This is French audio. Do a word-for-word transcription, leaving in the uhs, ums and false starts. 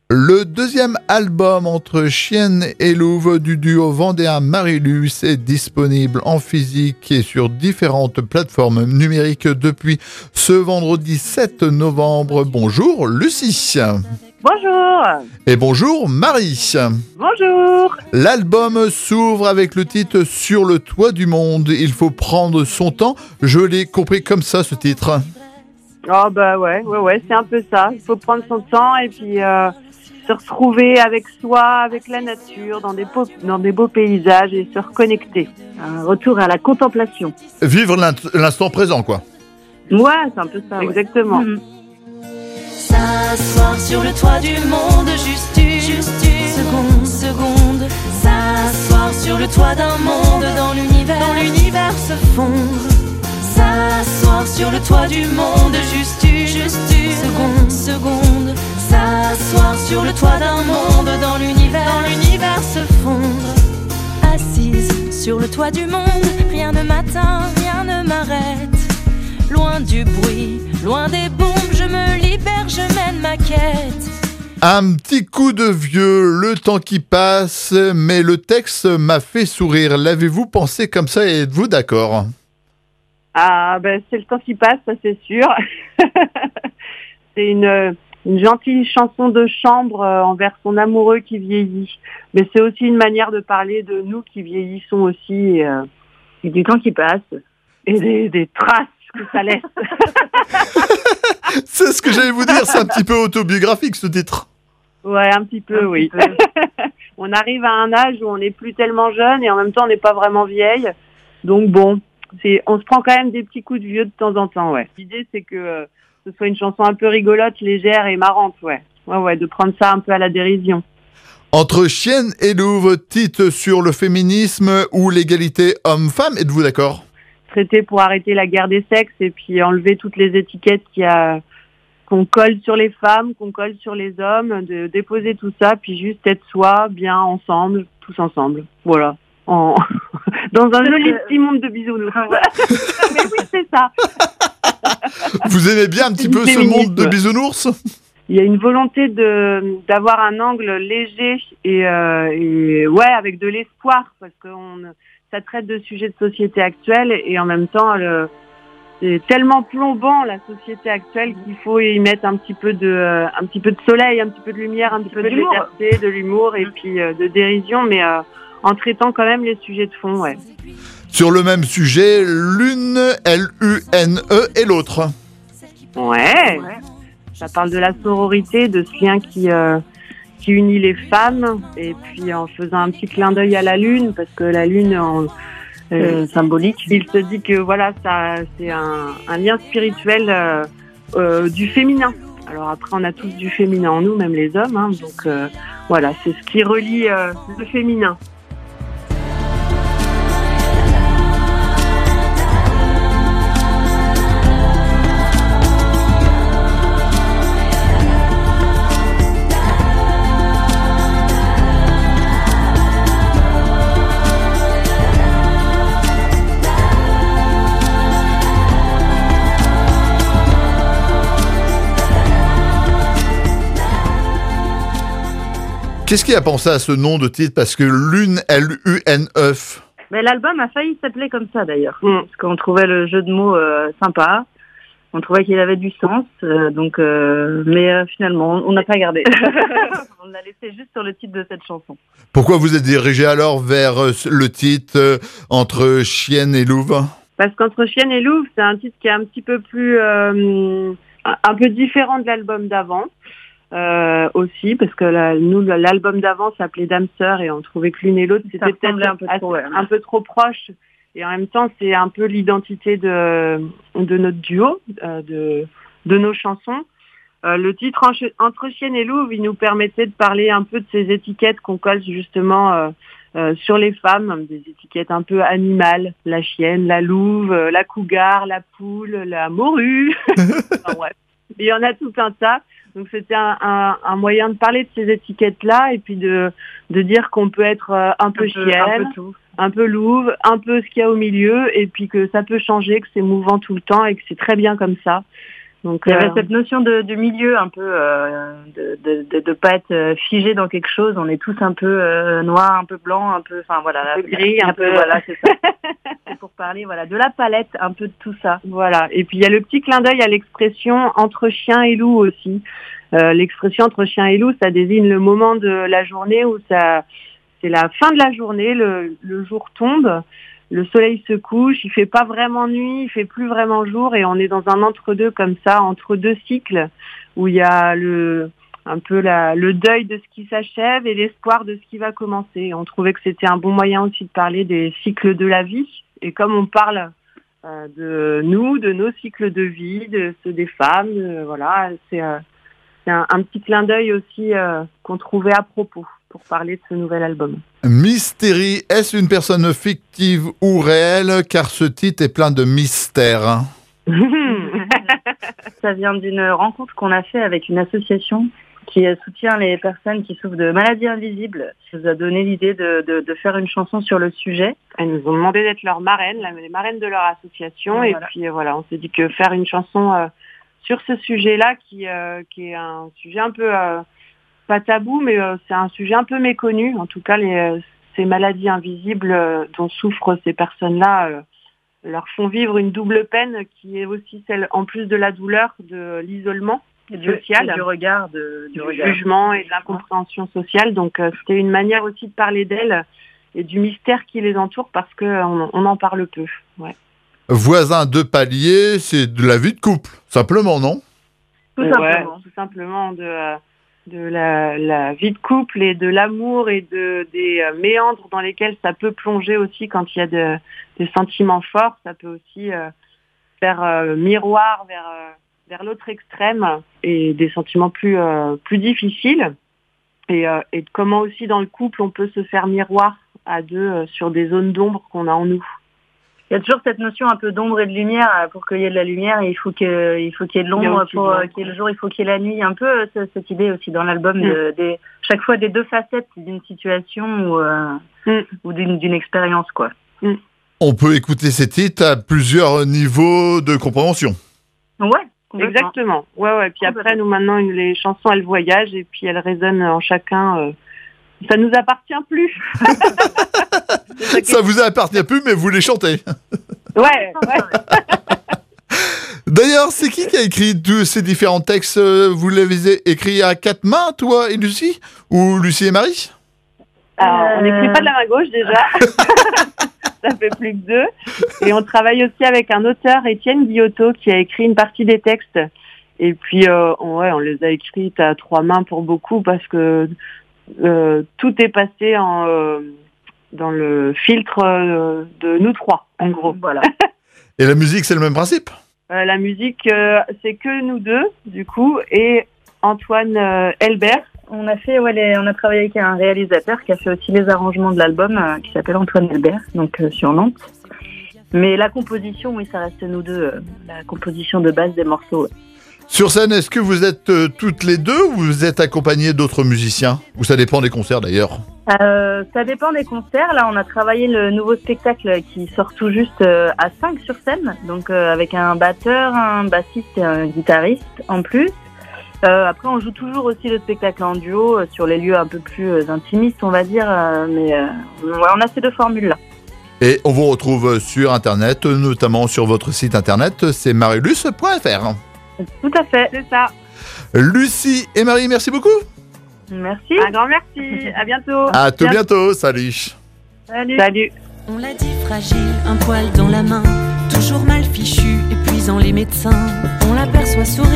Le deuxième album entre Chienne et Louve du duo vendéen Marilus est disponible en physique et sur différentes plateformes numériques depuis ce vendredi sept novembre. Bonjour Lucie. Bonjour. Et bonjour Marie. Bonjour. L'album s'ouvre avec le titre Sur le toit du monde. Il faut prendre son temps. Je l'ai compris comme ça, ce titre. Oh bah ouais, ouais, ouais, c'est un peu ça. Il faut prendre son temps et puis euh, se retrouver avec soi, avec la nature, dans des beaux, dans des beaux paysages et se reconnecter. Un retour à la contemplation. Vivre l'instant présent, quoi. Ouais, c'est un peu ça. Exactement. Ouais. Mmh. S'asseoir sur le toit du monde, juste une, juste une seconde, seconde. S'asseoir sur le toit d'un monde, dans l'univers, dans l'univers se fondre. S'asseoir sur le toit du monde, juste une, juste une seconde, seconde. S'asseoir sur le toit d'un monde, dans l'univers, dans l'univers se fondre. Assise sur le toit du monde, rien ne m'atteint, rien ne m'arrête. Loin du bruit, loin des bombes, je me libère, je mène ma quête. Un petit coup de vieux, le temps qui passe, mais le texte m'a fait sourire. L'avez-vous pensé comme ça et êtes-vous d'accord ? Ah ben c'est le temps qui passe, ça c'est sûr. C'est une, une gentille chanson de chambre euh, envers son amoureux qui vieillit. Mais c'est aussi une manière de parler de nous qui vieillissons aussi et, euh, et du temps qui passe et des, des traces que ça laisse. C'est ce que j'allais vous dire, c'est un petit peu autobiographique ce titre. Ouais, un petit peu, un oui. Petit peu. On arrive à un âge où on n'est plus tellement jeune et en même temps on n'est pas vraiment vieille. Donc bon, c'est, on se prend quand même des petits coups de vieux de temps en temps, ouais. L'idée c'est que euh, ce soit une chanson un peu rigolote, légère et marrante, ouais. Ouais, ouais, de prendre ça un peu à la dérision. Entre Chienne et Louve, titre sur le féminisme ou l'égalité homme-femme, êtes-vous d'accord ? Traiter pour arrêter la guerre des sexes et puis enlever toutes les étiquettes qu'il y a, qu'on colle sur les femmes, qu'on colle sur les hommes, de déposer tout ça, puis juste être soi, bien ensemble, tous ensemble. Voilà. En... Dans un joli petit monde de bisounours. Mais oui, c'est ça. Vous aimez bien un petit peu ce monde de bisounours ? Il y a une volonté de d'avoir un angle léger et, euh, et ouais, avec de l'espoir, parce que on, ça traite de sujets de société actuelle et en même temps, le, c'est tellement plombant la société actuelle qu'il faut y mettre un petit peu de euh, un petit peu de soleil, un petit peu de lumière, un, un petit peu, peu de légèreté, de l'humour et puis euh, de dérision, mais euh, en traitant quand même les sujets de fond, ouais. Sur le même sujet, l'une, L U N E, et l'autre. Ouais. ouais. Ça parle de la sororité, de ce lien qui euh, qui unit les femmes, et puis en faisant un petit clin d'œil à la lune, parce que la lune, en, euh, euh, symbolique, il se dit que voilà, ça, c'est un, un lien spirituel euh, euh, du féminin. Alors après, on a tous du féminin en nous, même les hommes, hein, donc euh, voilà, c'est ce qui relie euh, le féminin. Qu'est-ce qui a pensé à ce nom de titre ? Parce que l'une, L U N E. Mais l'album a failli s'appeler comme ça d'ailleurs, mmh. parce qu'on trouvait le jeu de mots euh, sympa, on trouvait qu'il avait du sens, euh, donc, euh, mais euh, finalement on n'a pas gardé. On l'a laissé juste sur le titre de cette chanson. Pourquoi vous êtes dirigé alors vers le titre euh, Entre Chienne et Louve ? Parce qu'Entre Chienne et Louve, c'est un titre qui est un petit peu plus, euh, un peu différent de l'album d'avant. Euh, aussi parce que la, nous l'album d'avant s'appelait Dame Sœur et on trouvait que l'une et l'autre c'était peut-être un peu, trop, ouais. un peu trop proche et en même temps c'est un peu l'identité de de notre duo, euh, de de nos chansons. Euh, le titre Entre Chienne et Louve, il nous permettait de parler un peu de ces étiquettes qu'on colle justement euh, euh, sur les femmes, des étiquettes un peu animales, la chienne, la louve, la cougar, la poule, la morue. Enfin, ouais. Il y en a tout un tas. Donc c'était un, un, un moyen de parler de ces étiquettes-là et puis de, de dire qu'on peut être un peu, un peu chienne, un peu, tout. un peu louve, un peu ce qu'il y a au milieu et puis que ça peut changer, que c'est mouvant tout le temps et que c'est très bien comme ça. Donc, il y avait euh... cette notion de, de milieu un peu, euh, de de, de de pas être figé dans quelque chose. On est tous un peu euh, noir, un peu blanc, un peu, enfin voilà, un peu gris, un, un peu, peu, voilà, c'est ça. C'est pour parler, voilà, de la palette, un peu de tout ça. Voilà. Et puis il y a le petit clin d'œil à l'expression entre chien et loup aussi. Euh, l'expression entre chien et loup, ça désigne le moment de la journée où ça, c'est la fin de la journée, le, le jour tombe. Le soleil se couche, il fait pas vraiment nuit, il fait plus vraiment jour et on est dans un entre-deux comme ça, entre deux cycles où il y a le un peu la, le deuil de ce qui s'achève et l'espoir de ce qui va commencer. On trouvait que c'était un bon moyen aussi de parler des cycles de la vie et comme on parle euh, de nous, de nos cycles de vie, de ceux des femmes, euh, voilà, c'est, euh, c'est un, un petit clin d'œil aussi euh, qu'on trouvait à propos pour parler de ce nouvel album. Mystérie, est-ce une personne fictive ou réelle? Car ce titre est plein de mystères. Ça vient d'une rencontre qu'on a fait avec une association qui soutient les personnes qui souffrent de maladies invisibles. Ça nous a donné l'idée de, de, de faire une chanson sur le sujet. Elles nous ont demandé d'être leurs marraines, les marraines de leur association. Et, et voilà. Puis voilà, on s'est dit que faire une chanson euh, sur ce sujet-là, qui, euh, qui est un sujet un peu... Euh, pas tabou, mais euh, c'est un sujet un peu méconnu. En tout cas, les, euh, ces maladies invisibles euh, dont souffrent ces personnes-là euh, leur font vivre une double peine qui est aussi celle, en plus de la douleur, de l'isolement et du, social, et du regard, de, du, du regard. jugement et de l'incompréhension sociale. Donc, euh, c'était une manière aussi de parler d'elles et du mystère qui les entoure parce qu'on on en parle peu. Ouais. Voisin de palier, c'est de la vie de couple, simplement, non? Tout ouais, simplement. Tout simplement de... Euh, de la, la vie de couple et de l'amour et de, des euh, méandres dans lesquels ça peut plonger aussi quand il y a de, des sentiments forts. Ça peut aussi euh, faire euh, miroir vers, euh, vers l'autre extrême et des sentiments plus, euh, plus difficiles. Et, euh, et comment aussi dans le couple on peut se faire miroir à deux euh, sur des zones d'ombre qu'on a en nous. Il y a toujours cette notion un peu d'ombre et de lumière. Pour qu'il y ait de la lumière, il faut que, il faut qu'il y ait de l'ombre. Pour qu'il y ait le jour, il faut qu'il y ait la nuit. Un peu cette idée aussi dans l'album, mm. de, de, chaque fois des deux facettes d'une situation ou, euh, mm. ou d'une, d'une expérience, quoi. Mm. On peut écouter ces titres à plusieurs niveaux de compréhension. Ouais, exactement. Ouais, ouais. Puis après, nous maintenant, les chansons, elles voyagent et puis elles résonnent en chacun. Euh, Ça nous appartient plus. Ça vous appartient plus, mais vous les chantez. Ouais, ouais. D'ailleurs, c'est qui qui a écrit tous ces différents textes? Vous les avez écrits à quatre mains, toi et Lucie? Ou Lucie et Marie? Alors, on n'écrit pas de la main gauche déjà. Ça fait plus que deux. Et on travaille aussi avec un auteur, Étienne Guillotot, qui a écrit une partie des textes. Et puis, euh, on, ouais, on les a écrits à trois mains pour beaucoup parce que Euh, tout est passé en, euh, dans le filtre euh, de nous trois, en gros. Voilà. Et la musique, c'est le même principe? euh, La musique, euh, c'est que nous deux, du coup, et Antoine euh, Elbert. On a fait, ouais, les, on a travaillé avec un réalisateur qui a fait aussi les arrangements de l'album, euh, qui s'appelle Antoine Elbert, donc euh, sur Nantes. Mais la composition, oui, ça reste nous deux, euh, la composition de base des morceaux. Ouais. Sur scène, est-ce que vous êtes euh, toutes les deux ou vous êtes accompagnées d'autres musiciens? Ou ça dépend des concerts d'ailleurs? euh, Ça dépend des concerts. Là, on a travaillé le nouveau spectacle qui sort tout juste euh, à cinq sur scène. Donc euh, avec un batteur, un bassiste et un guitariste en plus. Euh, après, on joue toujours aussi le spectacle en duo euh, sur les lieux un peu plus euh, intimistes, on va dire. Euh, mais euh, ouais, on a ces deux formules-là. Et on vous retrouve sur Internet, notamment sur votre site Internet, c'est marilus point f r. Tout à fait, c'est ça. Lucie et Marie, merci beaucoup. Merci. Un grand merci. À bientôt. À tout bientôt. Salut. Salut. Salut. On l'a dit fragile, un poil dans la main, toujours mal fichu, épuisant les médecins. On l'aperçoit sourire.